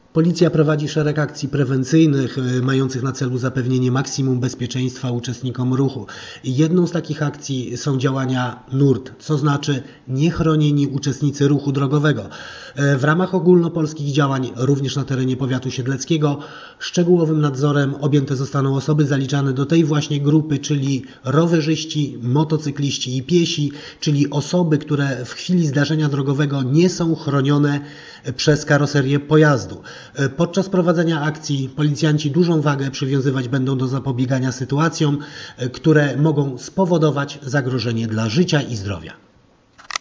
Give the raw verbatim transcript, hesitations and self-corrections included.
Policja prowadzi szereg akcji prewencyjnych mających na celu zapewnienie maksimum bezpieczeństwa uczestnikom ruchu. Jedną z takich akcji są działania nurt, co znaczy niechronieni uczestnicy ruchu drogowego. W ramach ogólnopolskich działań, również na terenie powiatu siedleckiego, szczegółowym nadzorem objęte zostaną osoby zaliczane do tej właśnie grupy, czyli rowerzyści, motocykliści i piesi, czyli osoby, które w chwili zdarzenia drogowego nie są chronione przez karoserię pojazdu. Podczas prowadzenia akcji policjanci dużą wagę przywiązywać będą do zapobiegania sytuacjom, które mogą spowodować zagrożenie dla życia i zdrowia.